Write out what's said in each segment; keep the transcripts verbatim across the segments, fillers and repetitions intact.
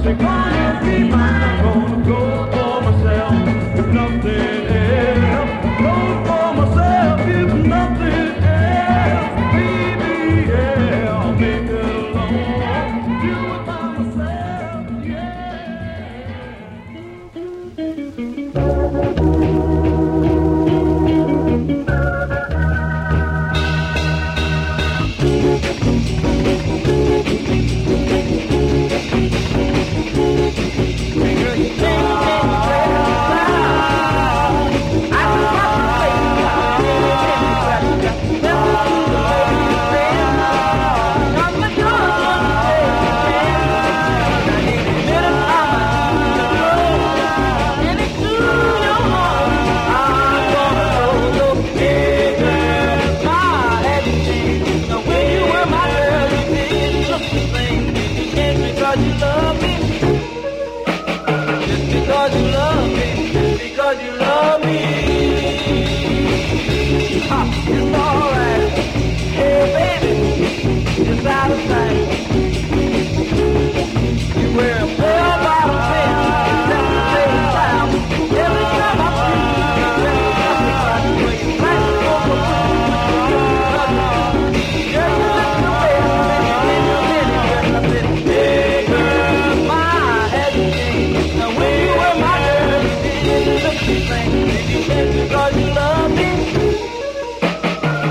Because you love me.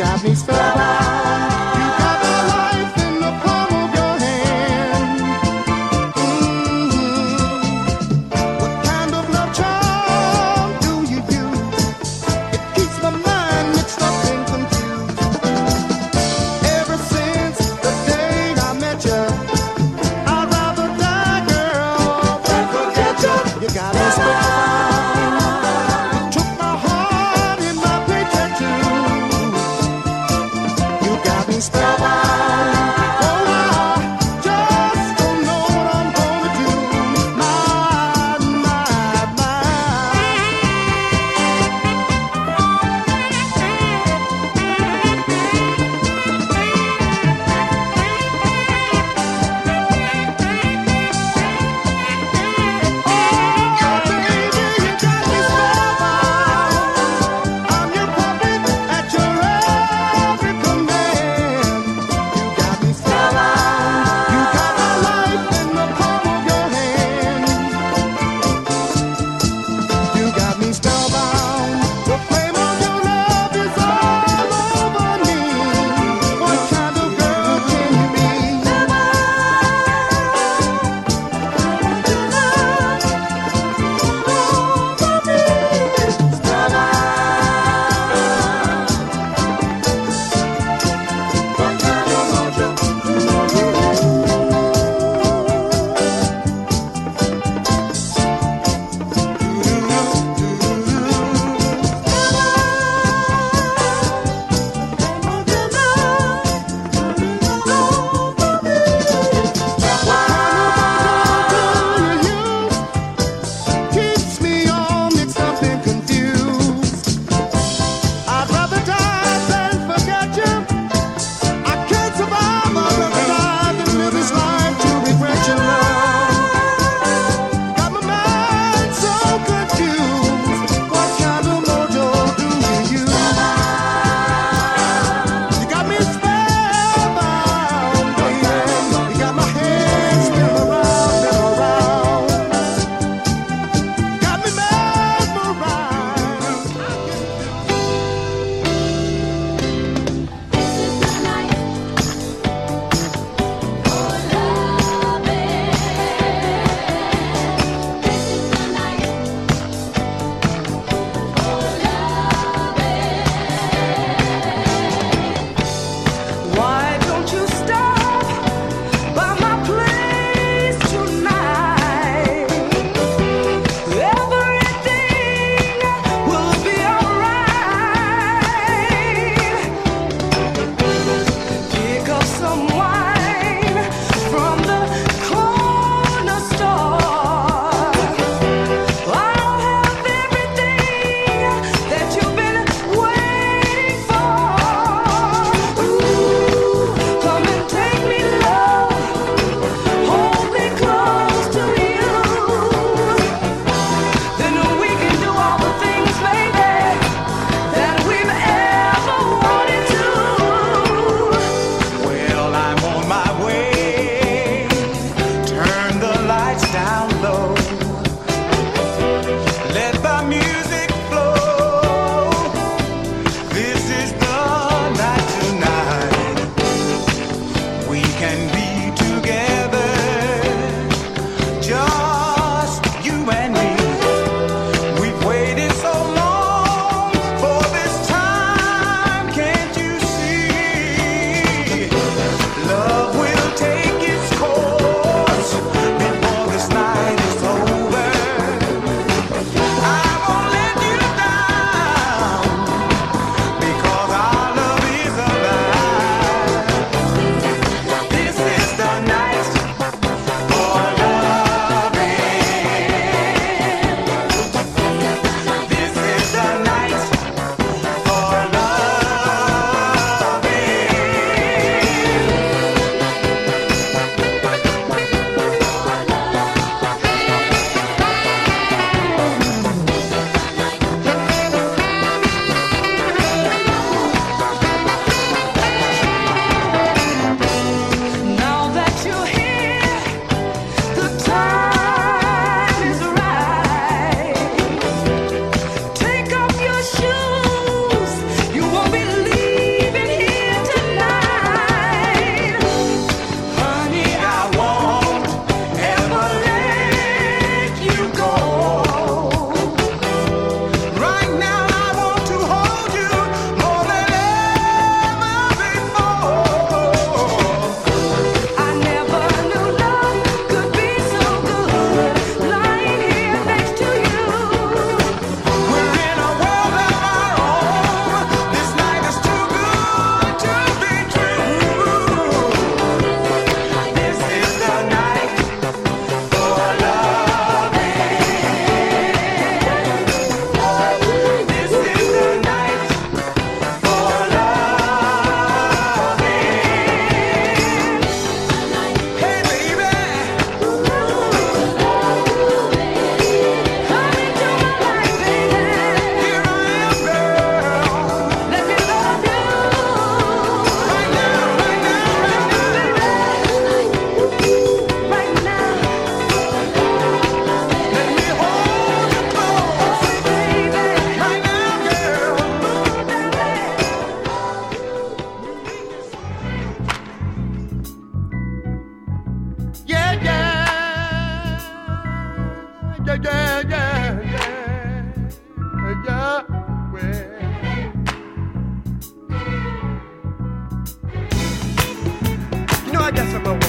got me spellbound. You got my life in the palm of your hand. Mm-hmm. What kind of love charm do you use? It keeps my mind mixed up and confused. Ever since the day I met you, I'd rather die, girl, than forget you. You got me spellbound. You took my heart in my paycheck too. You got me spellbound. Oh, I just don't know what I'm gonna do. My, my, my. Oh, baby, you got me spellbound. I'm your puppet at your every command.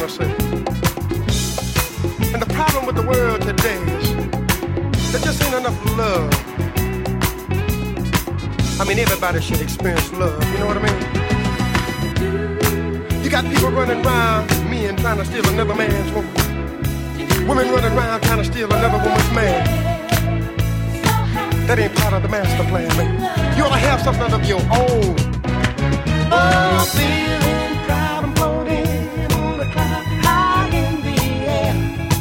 see. And the problem with the world today is there just ain't enough love. I mean, everybody should experience love, you know what I mean? You got people running around, men trying to steal another man's woman. Women running around trying to steal another woman's man. That ain't part of the master plan, man. You ought to have something of your own. Oh, feeling proud and floating on a cloud high in the air.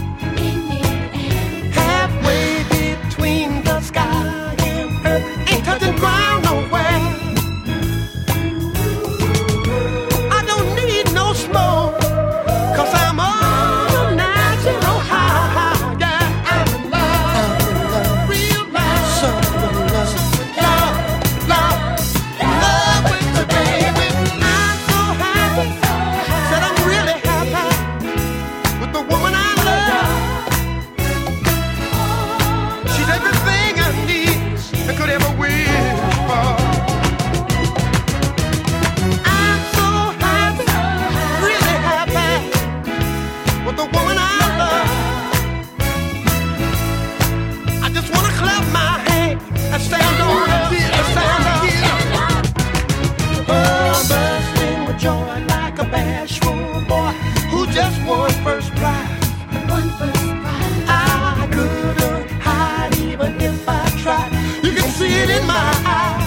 Halfway between the sky and earth, ain't touching ground nowhere. I don't need no smoke, 'cause I'm on a natural high. Yeah, I'm in love, real love, something love, love, love, love with you, baby. I'm so happy, said I'm really happy with the woman I love. She's everything I need and could ever wish for. I'm so happy, really happy with the woman I love. I just wanna clap my hands and stand on up, and stand up. Oh, bursting with joy like a bashful boy who just won first prize. One first prize. I couldn't hide even if I tried. You can see it in my eyes.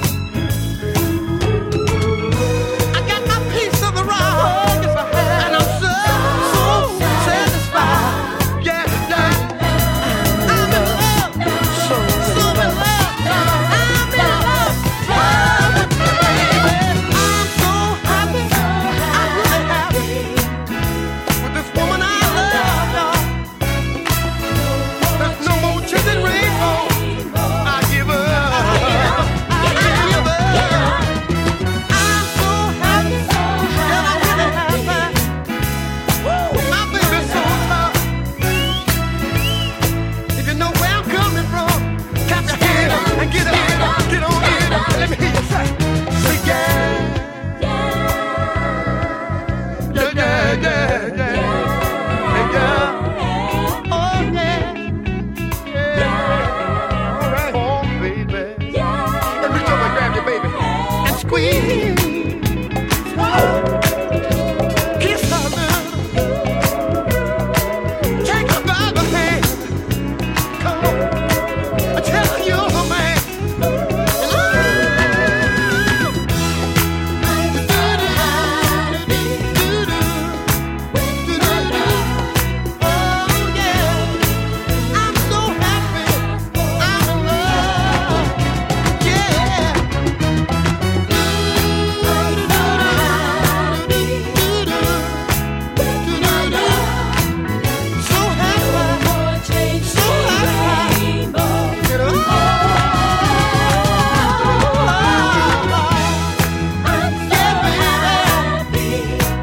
I got my piece of the rock, and I'm so, so satisfied. Yeah, yeah. I'm in love, so, so in love. I'm in love, love with you, baby. I'm so happy, I'm really happy with this woman I love, y'all. There's no more chasing rainbows. I give up. I give up. I'm so happy, and I'm really happy. Woo, my baby's so tough. If you know where I'm coming from, clap your hands and get up, get on in. Let me hear you say, say yeah, yeah, yeah, yeah, yeah, yeah. Oh yeah, yeah. All right, oh baby. And reach over and grab your baby and squeeze. Kiss her, love. Take her by the hand. Come on, I tell her you're her man. And I- Oh yeah, I'm so happy. I'm in love. Yeah. So happy, so happy. Get up. Yeah, baby.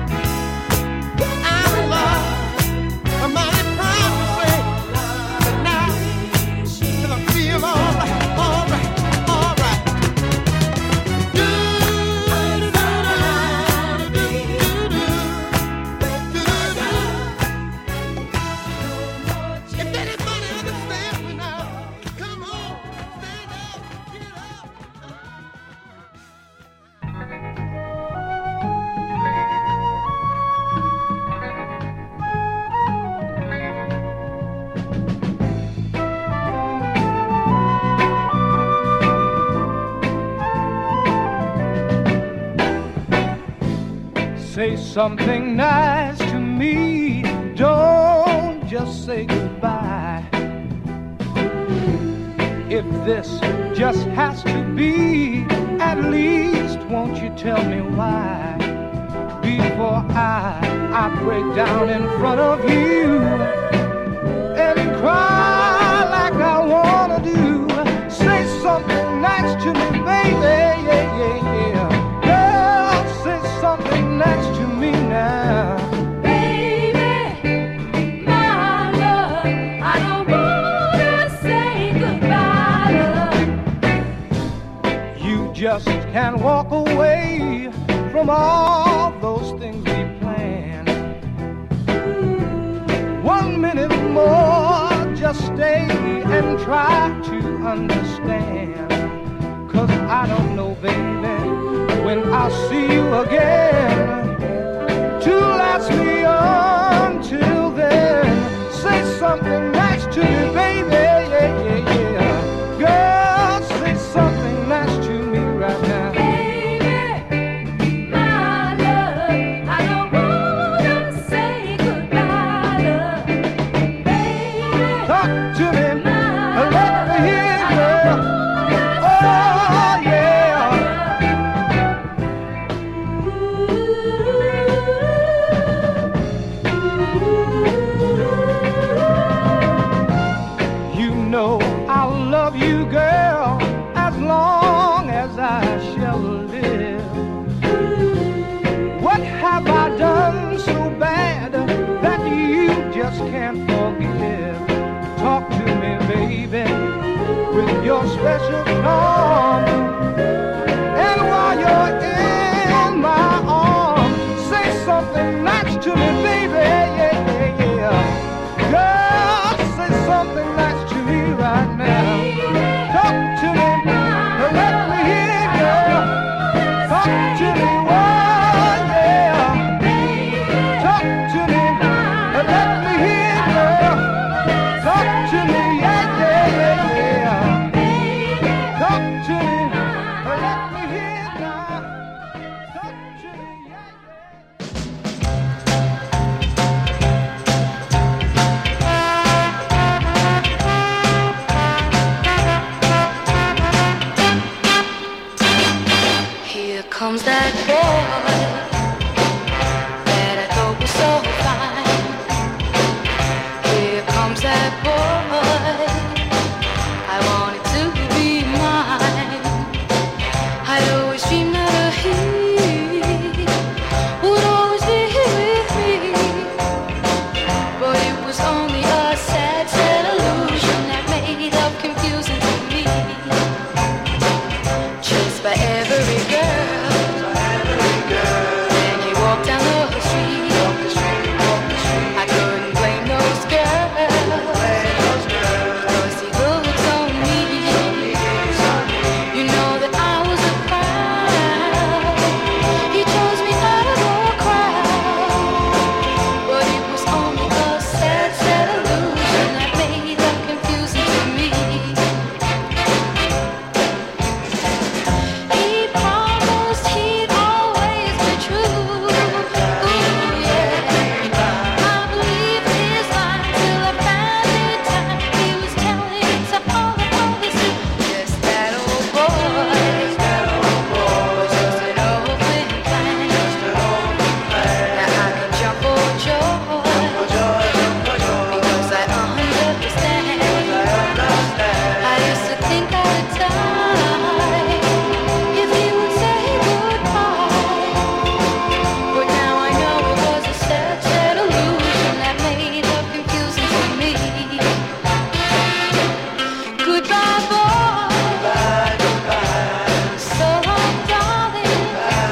I'm in love. I'm mighty proud to say that now that I feel all right, all right, all right. If anybody understands me now, come on, stand up, get up. Say something nice to me. Don't just say goodbye. If this just has to be, at least won't you tell me why? Before I, I break down in front of you and cry like I wanna do. Say something nice to me, baby. Yeah, yeah, yeah. Girl, say something nice to me now. Baby, my love, I don't wanna say goodbye, love. You just can't walk away from all those things we planned. try to understand, 'cause I don't know, baby, when I'll see you again. To last me until then, say something nice to me, baby, yeah, yeah, yeah. Girl, say something nice to me right now. Can't forgive. Talk to me, baby, with your special charm. And while you're in my arms, say something nice to me, baby, yeah, yeah, yeah. Girl, say something nice to me right now. Talk to me, let me hear it, girl. Talk to me, oh yeah. Talk to me, let me hear. Talk to me, yeah, yeah, yeah, yeah. Talk to me, let me hear it now. Talk to me, yeah, yeah. Here comes that boy that I thought was so fine. Here comes that boy I wanted to be mine. I'd always dreamed that he would always be with me, but it was only a sad, sad illusion that made love confusing to me. Chased by every girl, and he walked down the street. I couldn't blame those girls, 'cause he looked on me. You know that I was a crowd. He chose me out of the crowd, but it was only a sad, sad illusion that made love confusing to me. He promised he'd always be true. Ooh, yeah. I believed his lie till I found it time. He was telling it to all the others too. Just that old boy, was just an open plan. Now I can jump for joy, because I understand. I used to think I would die if he would say goodbye, but now I know it was a sad, sad illusion that made love confusing to me. Goodbye, boy. So long, darling.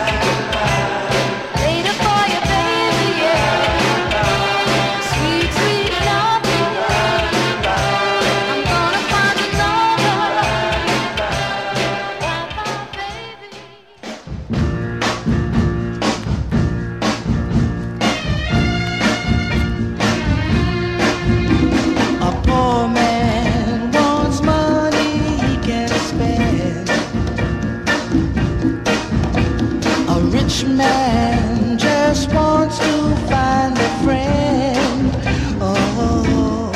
Later for you, baby, yeah. Sweet, sweet loving. I'm gonna find another. Bye-bye, baby. A poor man wants money he can spend. A rich man just wants to find a friend. Oh,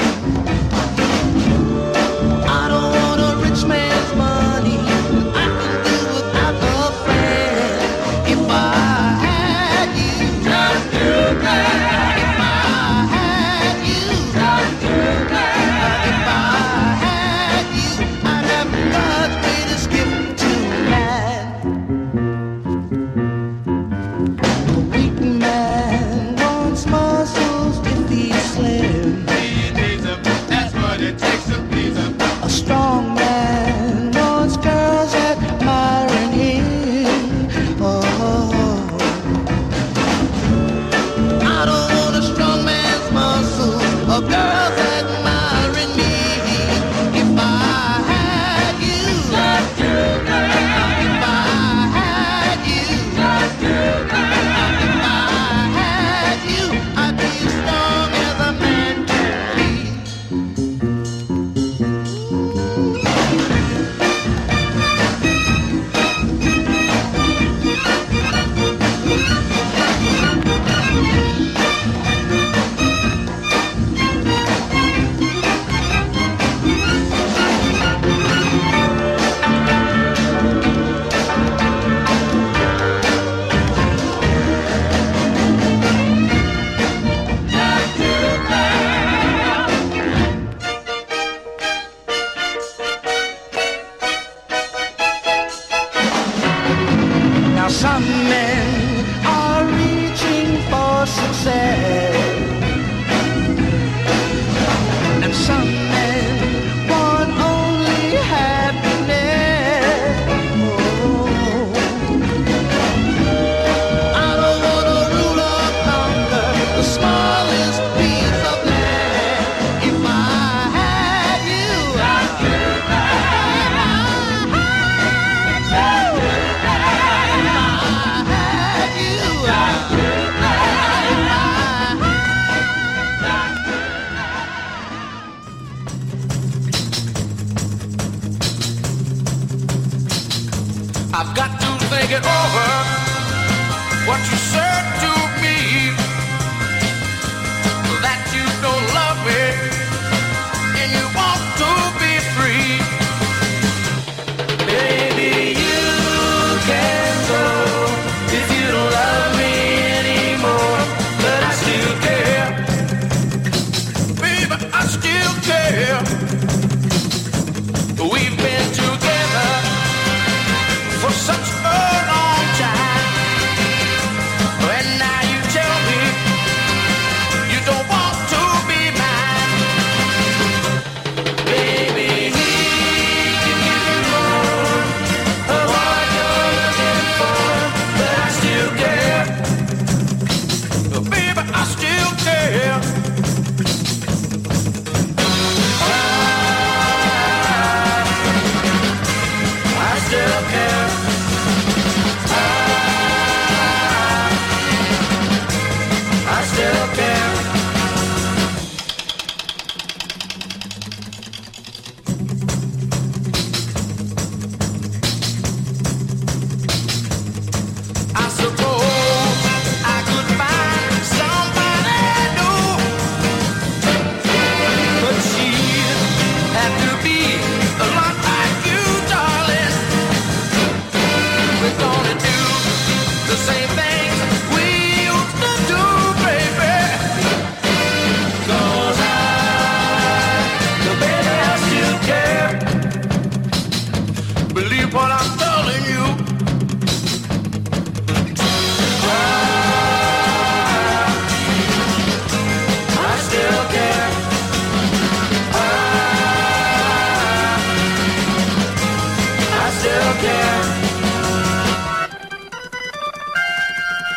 I don't want a rich man's money. I can do without a friend. If I had you, just do that. If I had you, just do that. If I had you, I'd have God's greatest gift to man. A weak man men are reaching for success, and some men want only happiness. Oh, I don't wanna rule or conquer the smallest piece of land. If I had you, I'd do I've got to think it over, what you said to me, that you don't love me, and you want to be free. Baby, you can go if you don't love me anymore, but I still care. Baby, I still care. We've been together for such a long time, and now you tell me you don't want to be mine. Baby, he can give you more of what you're looking for, but I still care. Baby, I still care. I still care. I still care. I suppose I could find somebody new, but she'd have to be a lot like you, darling. We're gonna do the same things we used to do, baby. 'Cause I, baby, I still care. Believe what I'm telling you. I, I still care. I, I still care.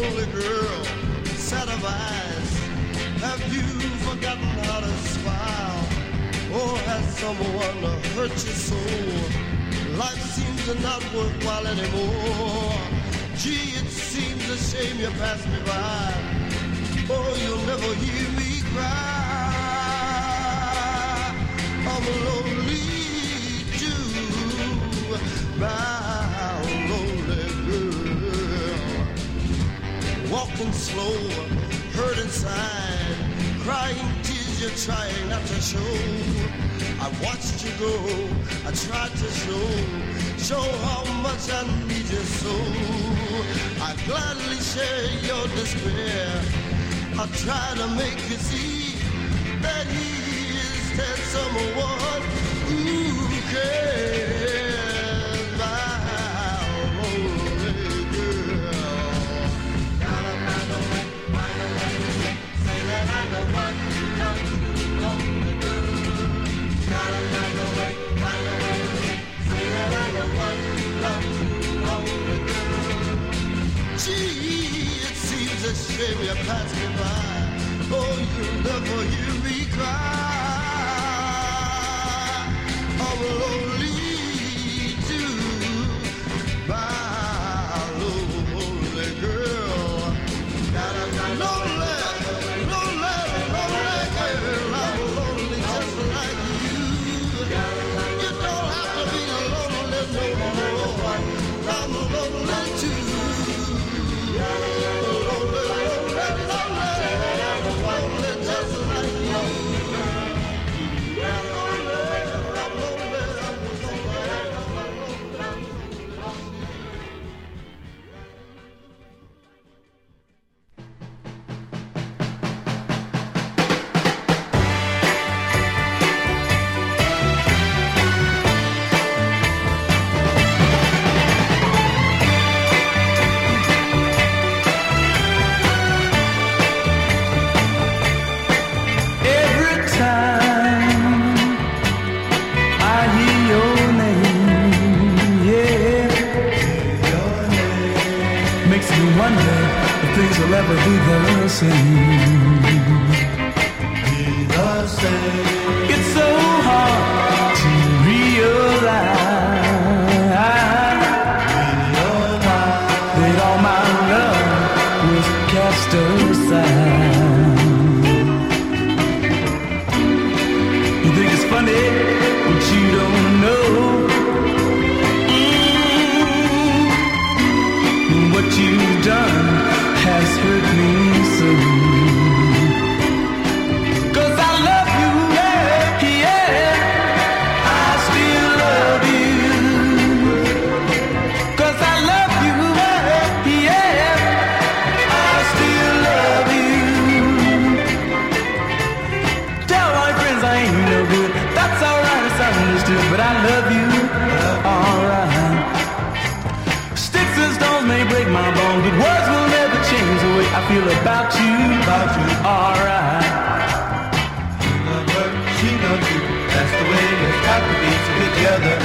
lonely girl, set of eyes. Have you forgotten how to smile? Or has someone hurt your soul? Life seems not worthwhile anymore. Gee, it seems a shame you passed me by. Oh, you'll never hear me cry. I'm lonely too, my lonely girl. Walking slow, hurt inside, crying tears you're trying not to show. I watched you go, I tried to show, show how much I need you so. I gladly share your despair. I try to make you see that he is that someone who cares, my lonely girl. Gotta find a way, find a way, say that I'm the one you love too lonely girl. Gotta find a way, find a way, say that I'm the one you love too lonely girl. Gee, it seems a shame you passed me by. Oh, you'll never hear me cry. I'm lonely too, my lonely girl. Gotta find a way. Lonely, lonely girl. I'm lonely just like you. You don't have to be lonely no more. I'm lonely too. Lonely, lonely, lonely, lonely just like you. I'm lonely, I'm lonely, I'm Every time I hear your name, yeah, makes me wonder if things will ever be the same. It's so hard to realize that all my love was cast aside. You think it's funny, but you don't know mm, what you've done has hurt me so. 'Cause I love you, yeah, yeah, I still love you. 'Cause I love you, yeah, yeah, I still love you. Tell my friends I ain't no good. That's alright, it's understood, but I love you, alright. Sticks and stones may break my bones, but words will never change the way I feel about you, about you, alright. You love her, she loves you. That's the way it's got to be to be together.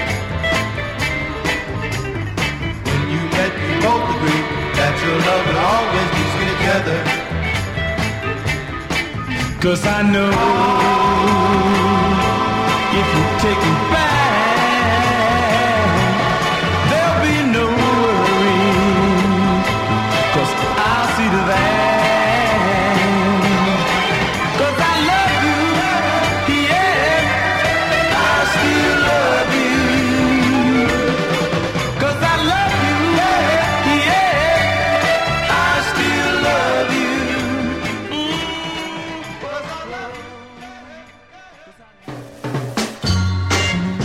When you met, you both agreed that your love will always be stick together. 'Cause I know if you take me back, there'll be no worry. 'Cause I'll see to that. 'Cause I love you, yeah, I still love you. 'Cause I love you, yeah, I still love you. Mm.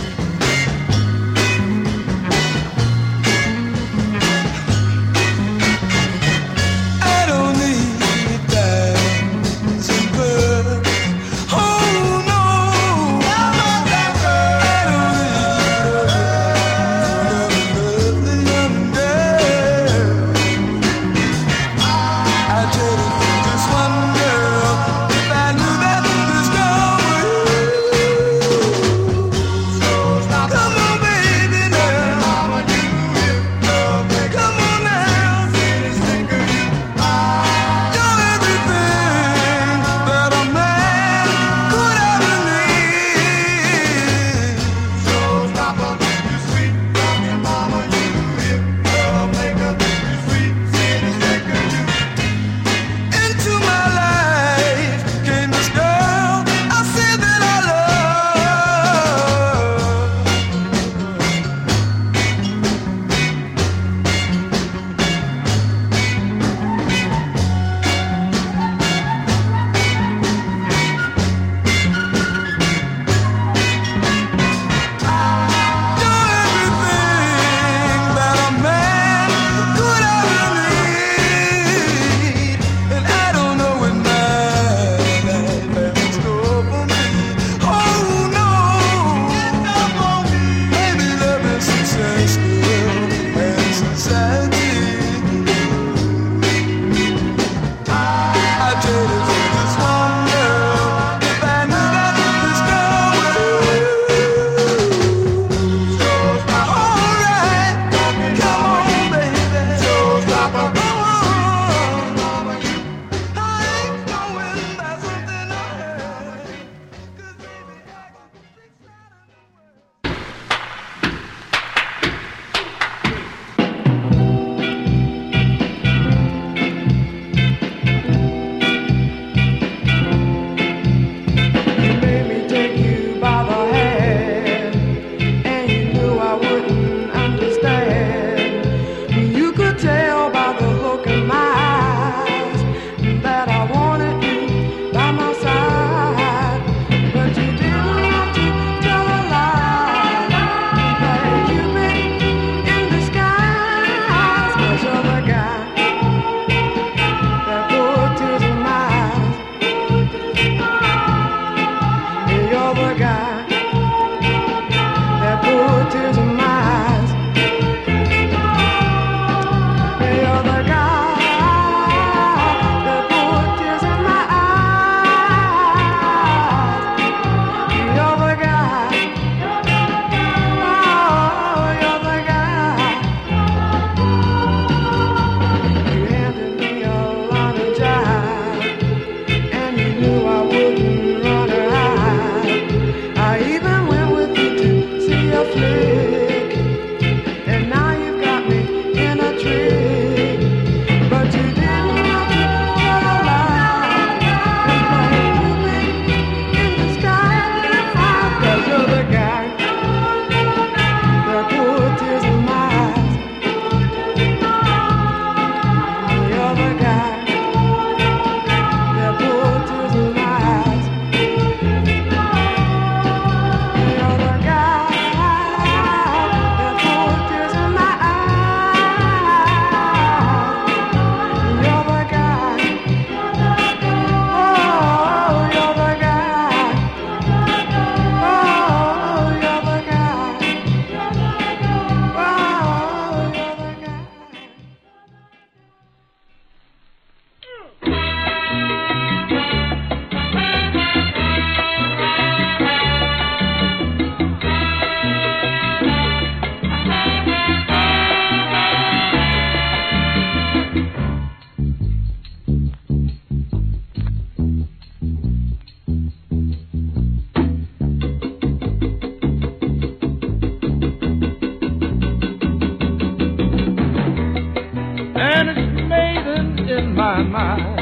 in my mind.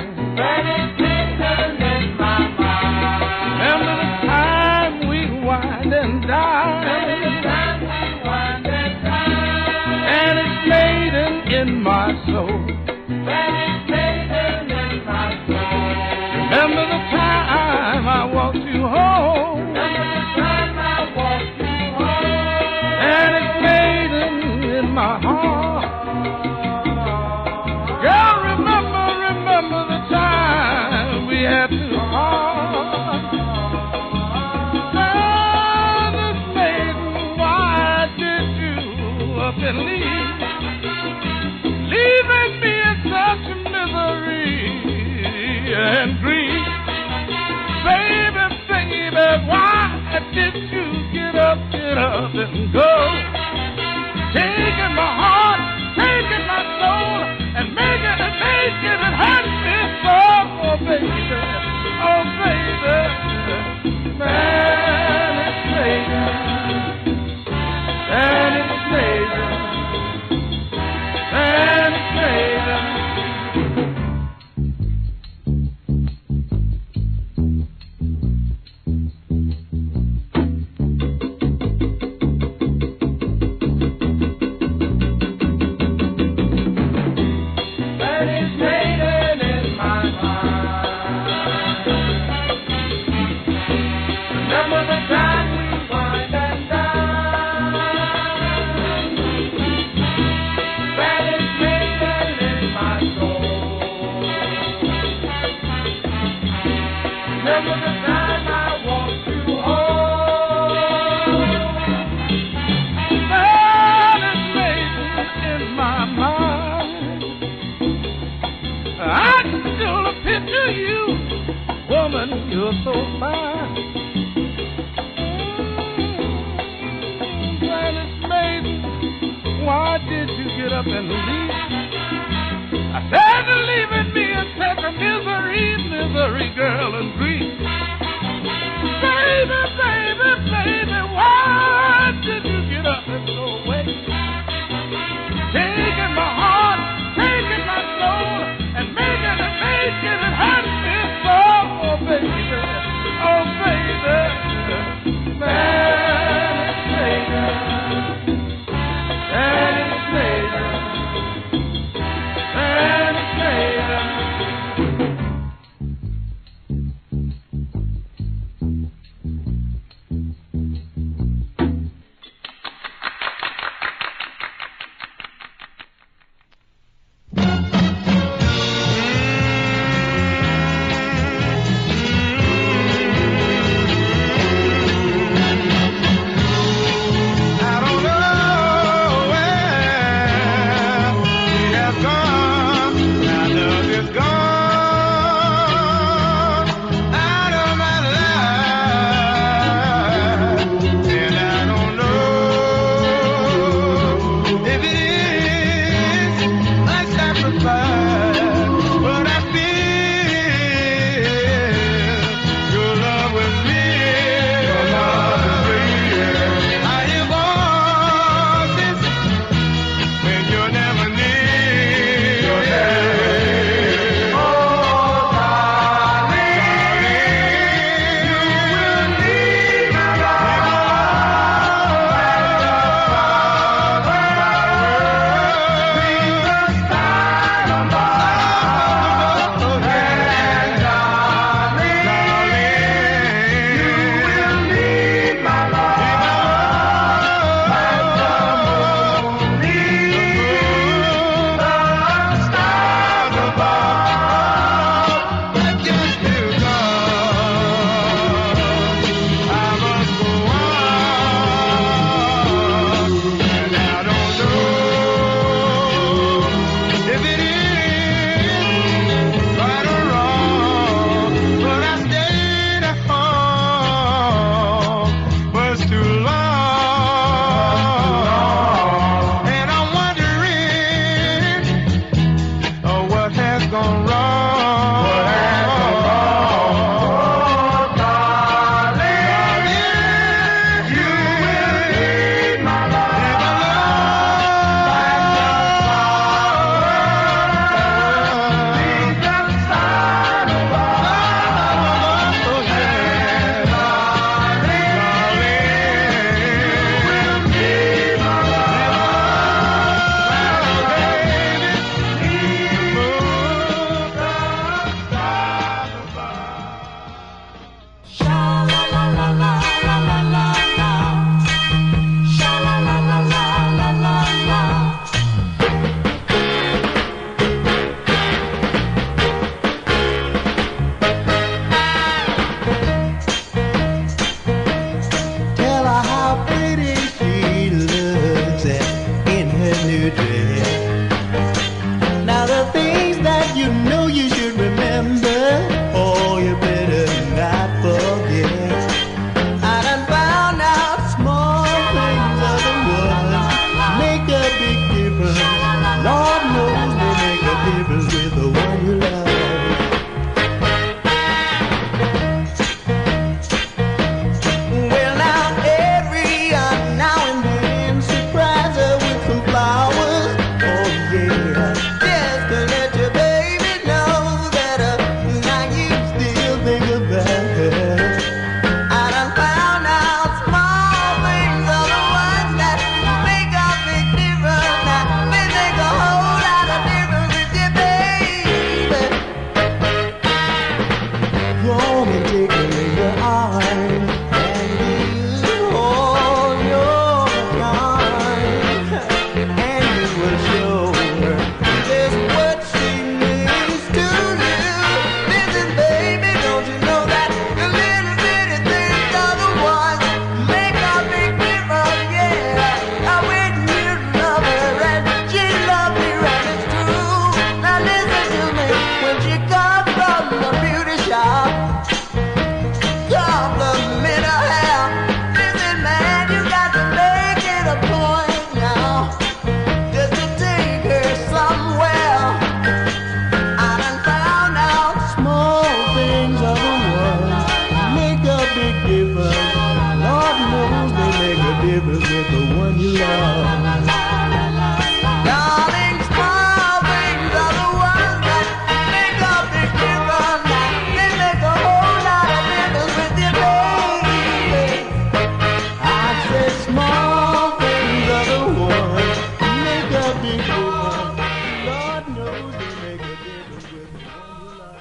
Remember the time we wind and dine, and it's laden in my soul. Remember the time I walked you home, and it's laden in my heart. Girl, remember, remember the time we had to part. Now this maiden, why did you up and leave, leaving me in such misery and grief? Baby, baby, why did you get up, get up and go? Taking my heart, taking my soul, and making it, making it hurt me so, oh baby, oh baby, man, it's crazy, man, it's crazy, man, it's crazy. You're so fine. Gladys Maiden, why did you get up and leave? I said you're leaving me in such a misery, misery, girl, and grief. Baby, baby, baby, why did you get up and go away? Taking my heart, taking my soul, and making it, making it hurt me so, oh baby, oh baby, man, it's crazy, man, it's crazy, man, it's crazy. brand new day. Now the things that you know you should remember, oh, you better not forget. I done found out small things of the world make a big difference. Lord knows they make a difference with the one you love. Well, now every uh, now and then surprise her with some flowers. Oh yeah, just to let your baby know that uh, now you still think about her. I done found out small things are the ones that make a big difference. Now they make a whole lot of difference with your baby. Come and take her in your arms and you hold your kind, and you will show her just what she means to you. Listen, baby, don't you know that the little bitty things are the ones make a big difference? Yeah, I when you love her and she loves me, and it's true. Now listen to me, when she comes from the beauty shop, compliment her hair. Listen, man, you got to make it a point now, just to take her somewhere. I done found out small things of the world make a big difference. Lord knows they make a difference with the one you love. Darling, small things are the ones that make a big difference. They make a whole lot of difference with your baby. I said small things are the ones make a big difference. Lord knows they make a difference with the one you love.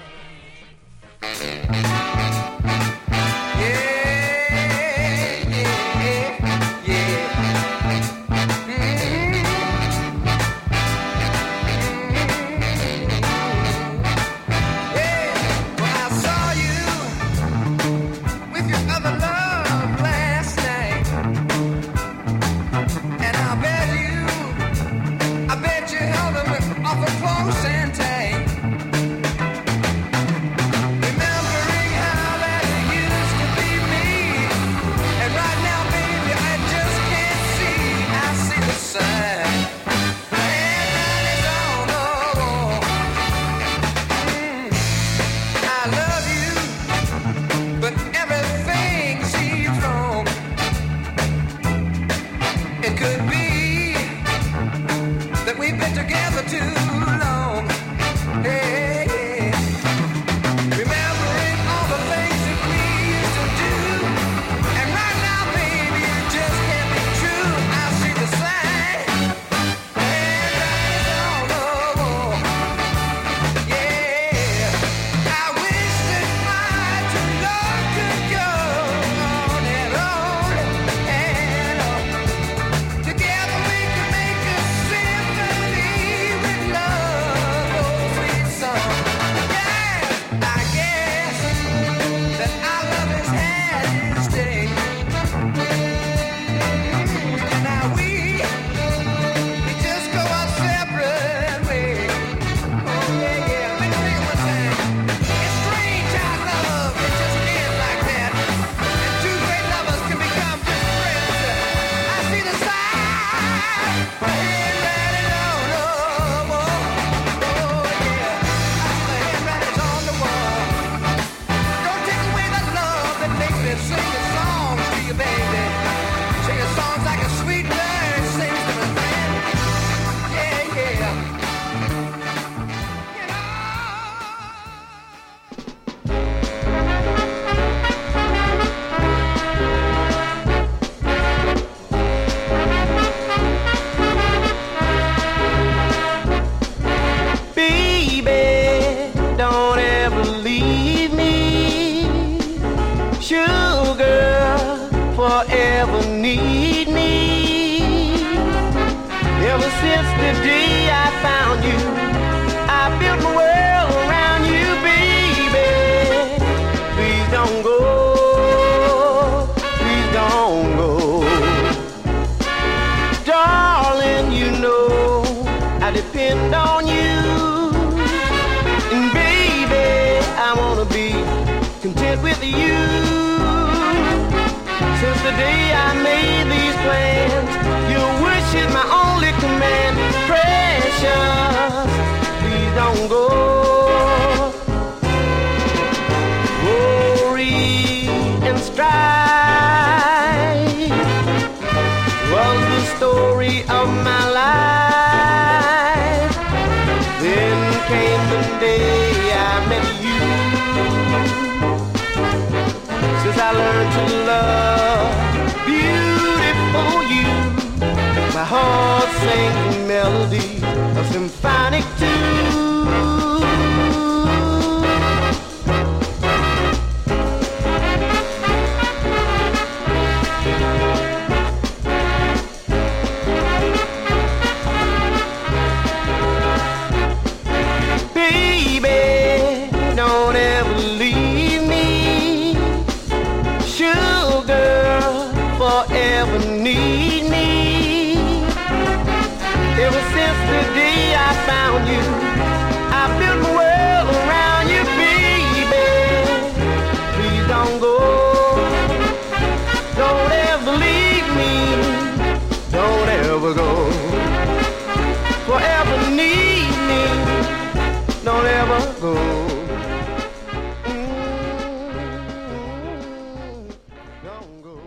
Well, I saw you with your other love last night, and I bet you, I bet you held him awful close and tight. Remembering how that it used to be me, and right now, baby, I just can't see. I see the sign, and that is on the wall. Mm, I love you, but everything seems wrong. It could be that we've been together too long. Hey, hey. Remembering all the things that we used to do, and right now, baby, it just can't be true. I see the sign, and that is on the wall. Yeah, I wish that my true love could go on and on and on. Together we could make a symphony with love, oh sweet song. Yes, I guess that our love has had its day. And now we we just go our separate ways. Oh yeah, yeah. Let me sing it one time. It's strange how love can just end like that, and two great lovers can become just friends. I see the sign, and that is on the wall. Oh yeah, I see the hand that is on the wall. Don't take away the love that makes me sing the songs to you, baby. Sing the songs like a sweet bird sings to my friend. Yeah, yeah. You know. Baby, don't ever leave me. Sugar, forever need me. Ever since the day I found you, I built my world around you, baby. Please don't go, please don't go. Darling, you know depend on you. And baby, I wanna be content with you. Since the day I made these plans, your wish is my only command. Precious, please don't go. Worry and strife was the story of my life. Then came the day I met you. Since I learned to love beautiful you, my heart sings a melody, a symphonic tune. Baby, don't ever leave me. Sugar, forever need me. Ever since the day I found you, I built my world around you, baby. Please don't go. Don't ever leave me. Don't ever go. Forever need me. Don't ever go. Mm, don't go.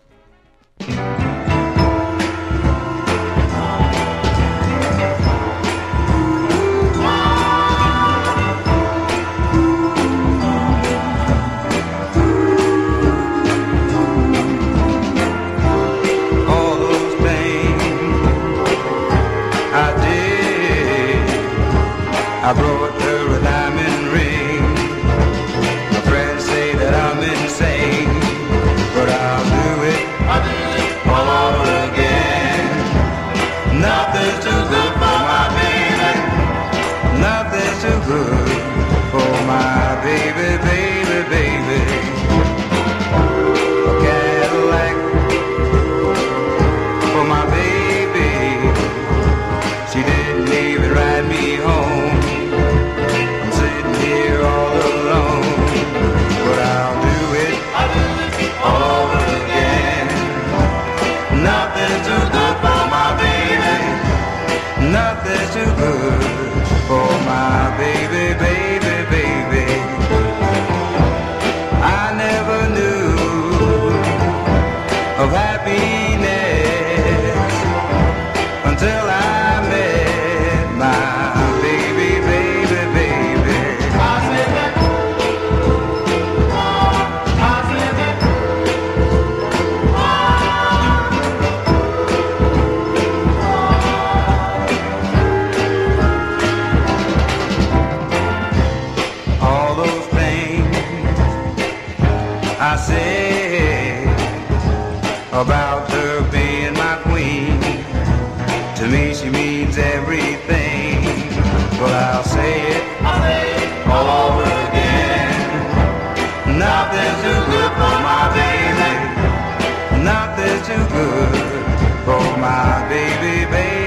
All those things I did, I brought her a diamond ring. My friends say that I'm insane, but I'll do it all over again. Nothing's too good for my baby. Nothing's too good for my baby, baby, baby. A Cadillac for my baby. She didn't even ride me home. I'm sitting here all alone, but I'll do it all over again. Nothing's too good for my baby. Nothing's too good for my baby, baby, baby. I never knew of happiness until I met my baby, baby, baby. I said that. I said that. All those things I said about her being my queen, to me she means everything. Well, I'll say it, I'll say it all over again. Nothing's too good for my baby. Nothing's too good for my baby, baby.